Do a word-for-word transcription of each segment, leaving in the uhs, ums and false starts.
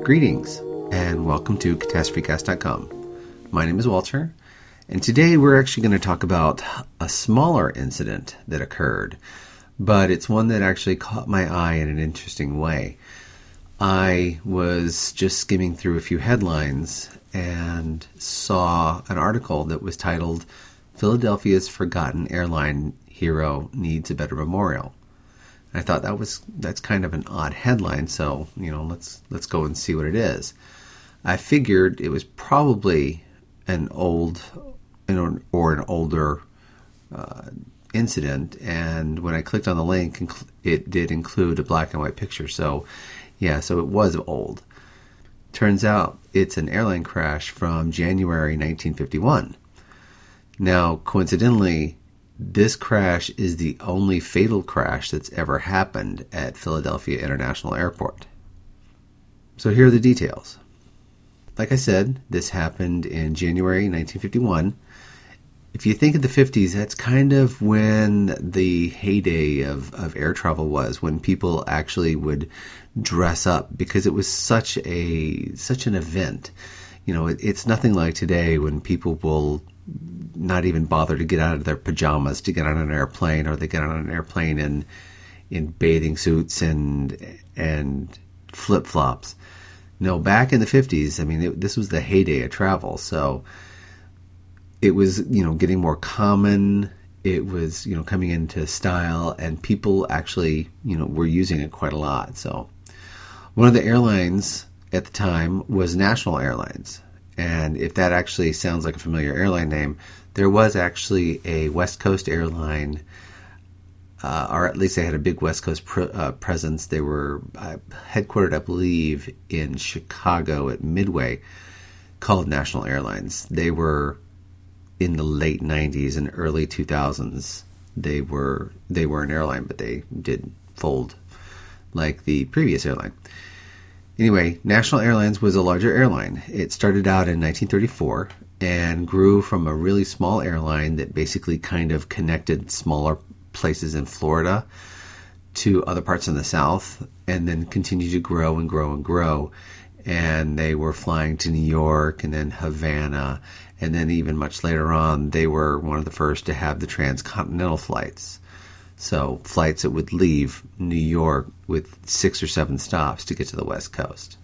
Greetings, and welcome to catastrophe cast dot com. My name is Walter, and today we're actually going to talk about a smaller incident that occurred, but it's one that actually caught my eye in an interesting way. I was just skimming through a few headlines and saw an article that was titled, "Philadelphia's Forgotten Airline Hero Needs a Better Memorial." I thought that was that's kind of an odd headline, so you know let's let's go and see what it is. I figured it was probably an old or an older uh, incident, and when I clicked on the link, it did include a black and white picture. So yeah, so it was old. Turns out it's an airline crash from January nineteen fifty-one. Now, coincidentally, this crash is the only fatal crash that's ever happened at Philadelphia International Airport. So here are the details. Like I said, this happened in January nineteen fifty-one. If you think of the fifties, that's kind of when the heyday of, of air travel was, when people actually would dress up because it was such a such an event. You know, it, it's nothing like today when people will not even bother to get out of their pajamas to get on an airplane, or they get on an airplane in in bathing suits and and flip-flops. No, back in the fifties, I mean, it, this was the heyday of travel, so it was, you know, getting more common. It was, you know, coming into style, and people actually, you know, were using it quite a lot. So one of the airlines at the time was National Airlines. And if that actually sounds like a familiar airline name, there was actually a West Coast airline, uh, or at least they had a big West Coast pr- uh, presence. They were uh, headquartered, I believe, in Chicago at Midway, called National Airlines. They were in the late nineties and early two thousands. They were they were an airline, but they did fold like the previous airline. Anyway, National Airlines was a larger airline. It started out in nineteen thirty-four and grew from a really small airline that basically kind of connected smaller places in Florida to other parts in the South, and then continued to grow and grow and grow. And they were flying to New York and then Havana, and then even much later on, they were one of the first to have the transcontinental flights. So flights that would leave New York with six or seven stops to get to the West Coast.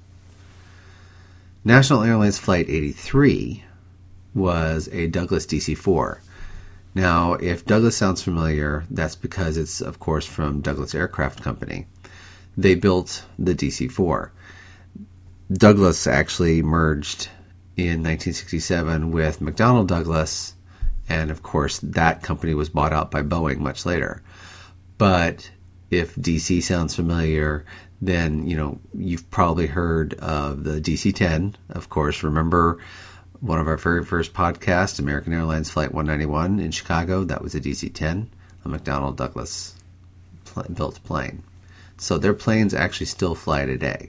National Airlines Flight eighty-three was a Douglas D C four. Now, if Douglas sounds familiar, that's because it's, of course, from Douglas Aircraft Company. They built the D C four. Douglas actually merged in nineteen sixty-seven with McDonnell Douglas, and of course that company was bought out by Boeing much later. But if D C sounds familiar, then, you know, you've probably heard of the D C ten. Of course, remember one of our very first podcasts, American Airlines Flight one ninety-one in Chicago, that was a D C ten, a McDonnell Douglas pl- built plane. So their planes actually still fly today.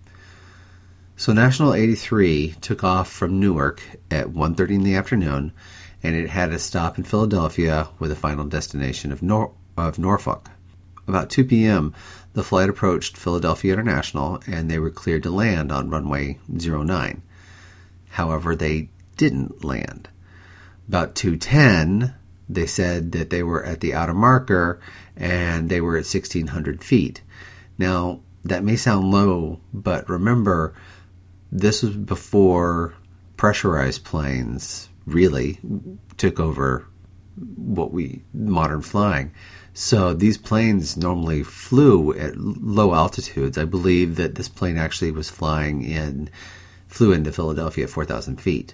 So National eighty-three took off from Newark at one thirty in the afternoon, and it had a stop in Philadelphia with a final destination of Nor- of Norfolk. About two p.m., the flight approached Philadelphia International, and they were cleared to land on runway zero nine. However, they didn't land. About two ten, they said that they were at the outer marker, and they were at sixteen hundred feet. Now, that may sound low, but remember, this was before pressurized planes really took over what we modern flying. So these planes normally flew at low altitudes. I believe that this plane actually was flying in, flew into Philadelphia at four thousand feet.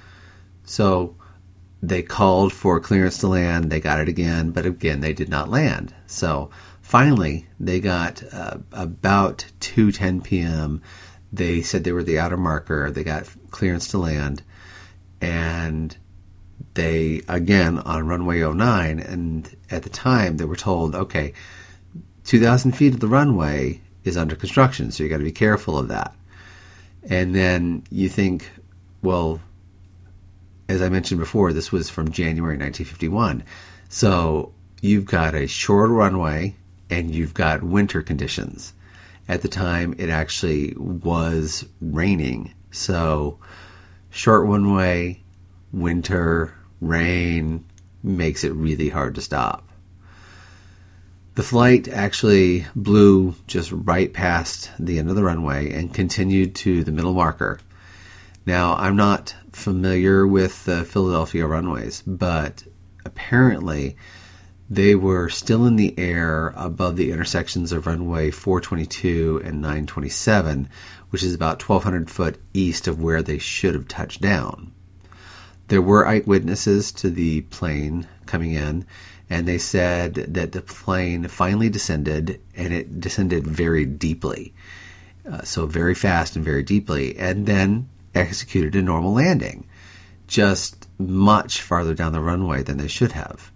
So they called for clearance to land. They got it again, but again, they did not land. So finally, they got uh, about two ten p.m. They said they were the outer marker. They got clearance to land, and they, again, on runway oh nine, and at the time they were told, okay, two thousand feet of the runway is under construction, so you got to be careful of that. And then you think, well, as I mentioned before, this was from January nineteen fifty-one. So you've got a short runway and you've got winter conditions. At the time, it actually was raining. So, short runway, winter, rain makes it really hard to stop. The flight actually blew just right past the end of the runway and continued to the middle marker. Now, I'm not familiar with the Philadelphia runways, but apparently they were still in the air above the intersections of runway four twenty-two and nine twenty-seven, which is about twelve hundred foot east of where they should have touched down. There were eyewitnesses to the plane coming in, and they said that the plane finally descended, and it descended very deeply. Uh, so very fast and very deeply, and then executed a normal landing, just much farther down the runway than they should have.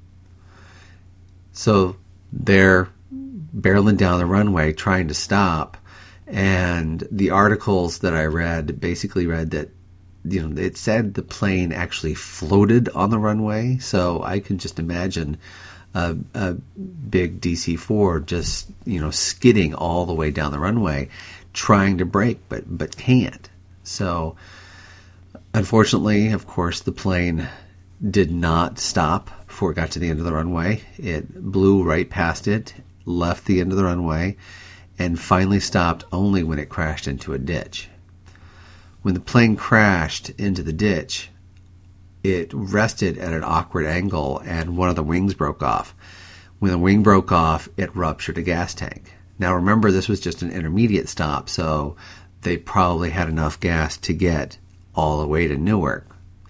So they're barreling down the runway trying to stop, and the articles that I read basically read that, you know, it said the plane actually floated on the runway, so I can just imagine a, a big D C four just, you know, skidding all the way down the runway, trying to brake, but but can't. So, unfortunately, of course, the plane did not stop before it got to the end of the runway. It blew right past it, left the end of the runway, and finally stopped only when it crashed into a ditch. When the plane crashed into the ditch, it rested at an awkward angle, and one of the wings broke off. When the wing broke off, it ruptured a gas tank. Now remember, this was just an intermediate stop, so they probably had enough gas to get all the way to Newark.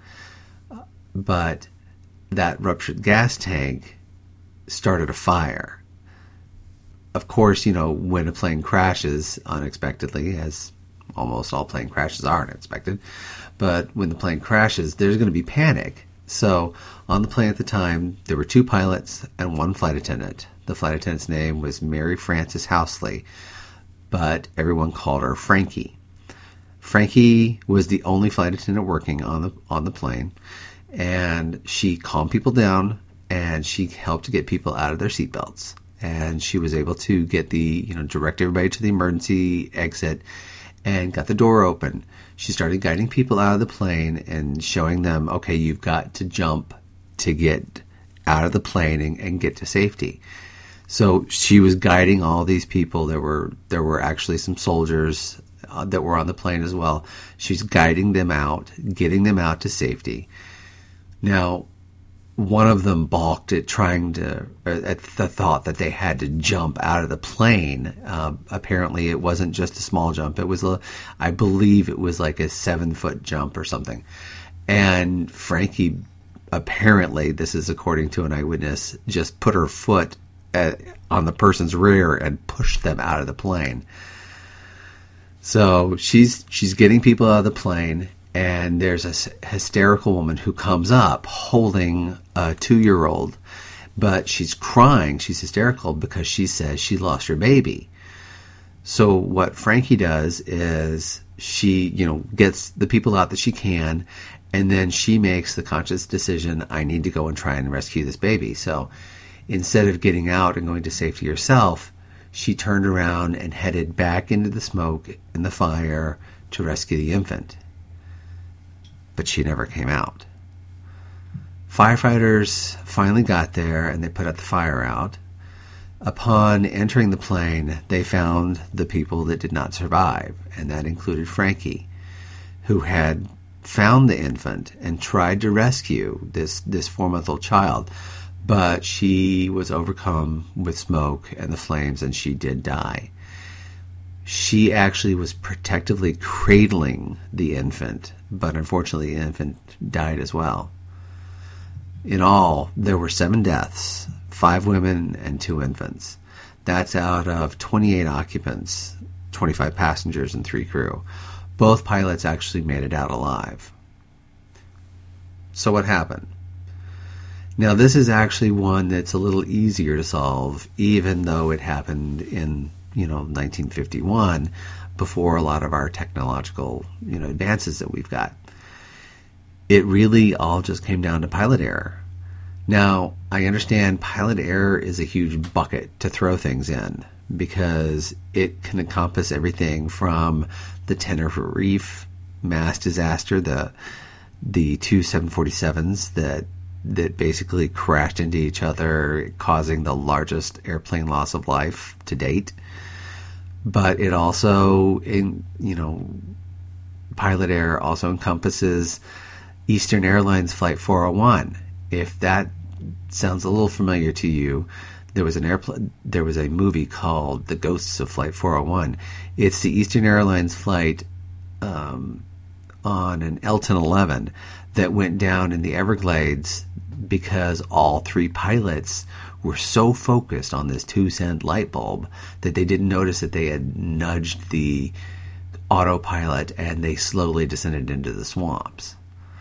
But that ruptured gas tank started a fire. Of course, you know, when a plane crashes unexpectedly, as almost all plane crashes are unexpected, but when the plane crashes, there's going to be panic. So on the plane at the time, there were two pilots and one flight attendant. The flight attendant's name was Mary Frances Housley, but everyone called her Frankie. Frankie was the only flight attendant working on the on the plane, and she calmed people down, and she helped to get people out of their seatbelts, and she was able to get the, you know, direct everybody to the emergency exit and got the door open. She started guiding people out of the plane and showing them, okay, you've got to jump to get out of the plane and, and get to safety. So she was guiding all these people. There were there were actually some soldiers uh, that were on the plane as well. She's guiding them out, getting them out to safety. Now, one of them balked at trying to, at the thought that they had to jump out of the plane. Uh, apparently, it wasn't just a small jump. It was, a, I believe, it was like a seven-foot jump or something. And Frankie, apparently, this is according to an eyewitness, just put her foot at, on the person's rear and pushed them out of the plane. So she's she's getting people out of the plane. And there's a hysterical woman who comes up holding a two-year-old, but she's crying. She's hysterical because she says she lost her baby. So what Frankie does is she, you know, gets the people out that she can, and then she makes the conscious decision, I need to go and try and rescue this baby. So instead of getting out and going to safety herself, she turned around and headed back into the smoke and the fire to rescue the infant. But she never came out. Firefighters finally got there and they put out the fire out. Upon entering the plane, they found the people that did not survive, and that included Frankie, who had found the infant and tried to rescue this, this four-month-old child, but she was overcome with smoke and the flames, and she did die. She actually was protectively cradling the infant, but unfortunately the infant died as well. In all, there were seven deaths, five women and two infants. That's out of twenty-eight occupants, twenty-five passengers, and three crew. Both pilots actually made it out alive. So what happened? Now, this is actually one that's a little easier to solve, even though it happened in, you know, nineteen fifty-one, before a lot of our technological, you know, advances that we've got. It really all just came down to pilot error. Now, I understand pilot error is a huge bucket to throw things in because it can encompass everything from the Tenerife mass disaster, the the two seven forty-sevens that that basically crashed into each other, causing the largest airplane loss of life to date. But it also, in you know, pilot error also encompasses Eastern Airlines Flight four oh one. If that sounds a little familiar to you, there was an airplane. There was a movie called The Ghosts of Flight four oh one. It's the Eastern Airlines flight um, on an Elton eleven that went down in the Everglades because all three pilots were so focused on this two cent light bulb that they didn't notice that they had nudged the autopilot and they slowly descended into the swamps.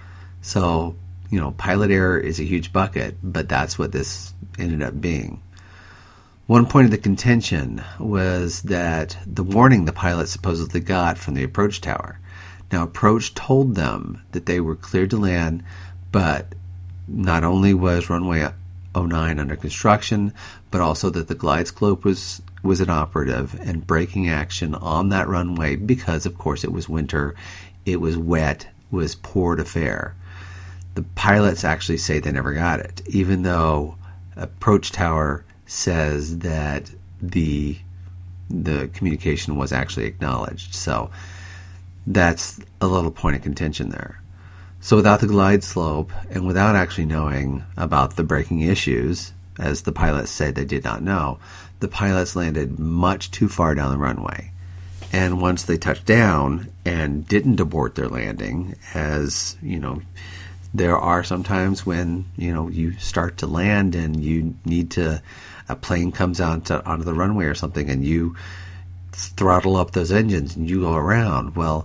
So, you know, pilot error is a huge bucket, but that's what this ended up being. One point of the contention was that the warning the pilot supposedly got from the approach tower. Now, approach told them that they were cleared to land, but not only was runway oh nine under construction, but also that the glide slope was, was inoperative and braking action on that runway, because of course it was winter, it was wet, was poor to fare. The pilots actually say they never got it, even though approach tower says that the the communication was actually acknowledged. So that's a little point of contention there. So without the glide slope and without actually knowing about the braking issues, as the pilots say they did not know, the pilots landed much too far down the runway. And once they touched down and didn't abort their landing, as, you know, there are sometimes when, you know, you start to land and you need to, a plane comes out to, onto the runway or something and you throttle up those engines and you go around. Well,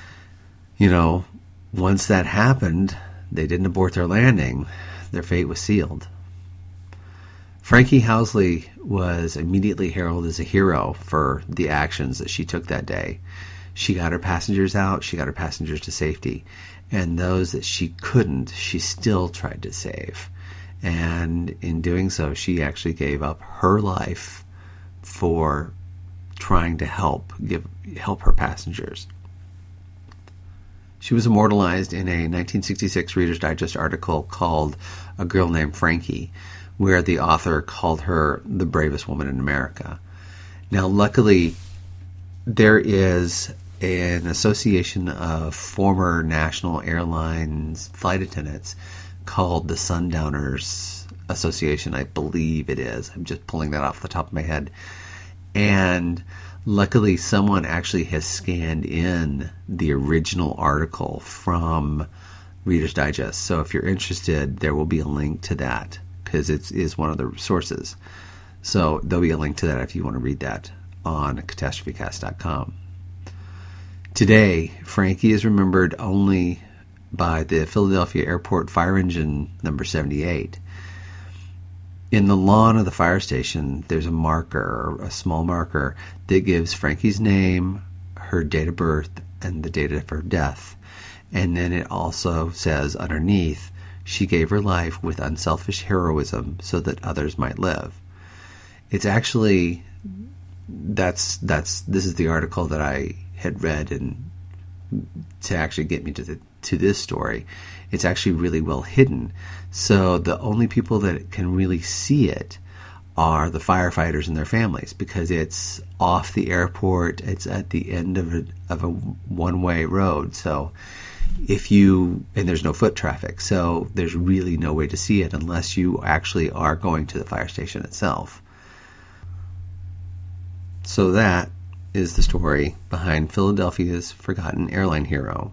you know, once that happened, they didn't abort their landing. Their fate was sealed. Frankie Housley was immediately heralded as a hero for the actions that she took that day. She got her passengers out, she got her passengers to safety, and those that she couldn't, she still tried to save. And in doing so, she actually gave up her life for trying to help give help her passengers. She was immortalized in a nineteen sixty-six Reader's Digest article called A Girl Named Frankie, where the author called her the bravest woman in America. Now, luckily, there is an association of former National Airlines flight attendants called the Sundowners Association, I believe it is. I'm just pulling that off the top of my head. And luckily, someone actually has scanned in the original article from Reader's Digest. So if you're interested, there will be a link to that because it is one of the sources. So there'll be a link to that if you want to read that on catastrophe cast dot com. Today, Frankie is remembered only by the Philadelphia Airport Fire Engine number seventy-eight. In the lawn of the fire station, there's a marker, a small marker, that gives Frankie's name, her date of birth, and the date of her death. And then it also says underneath, she gave her life with unselfish heroism so that others might live. It's actually, that's, that's, this is the article that I had read, and to actually get me to the, to this story, it's actually really well hidden. So the only people that can really see it are the firefighters and their families, because it's off the airport. It's at the end of a, of a one-way road. So if you, and there's no foot traffic, so there's really no way to see it unless you actually are going to the fire station itself. So that is the story behind Philadelphia's forgotten airline hero,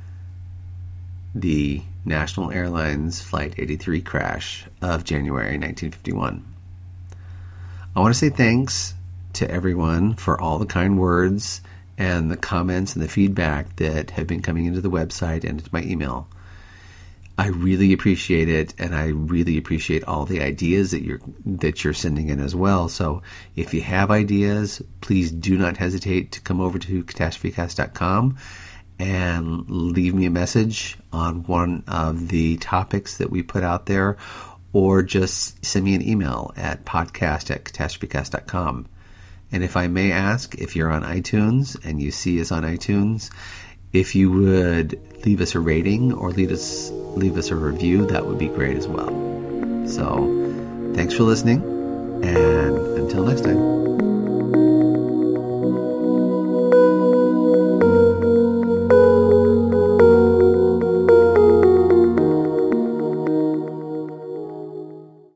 the National Airlines Flight eighty-three crash of January nineteen fifty-one. I want to say thanks to everyone for all the kind words and the comments and the feedback that have been coming into the website and into my email. I really appreciate it, and I really appreciate all the ideas that you're that you're sending in as well. So if you have ideas, please do not hesitate to come over to catastrophe cast dot com and leave me a message on one of the topics that we put out there, or just send me an email at podcast at catastrophe cast dot com. And if I may ask, if you're on iTunes and you see us on iTunes, if you would leave us a rating or leave us leave us a review, that would be great as well. So, thanks for listening, and until next time.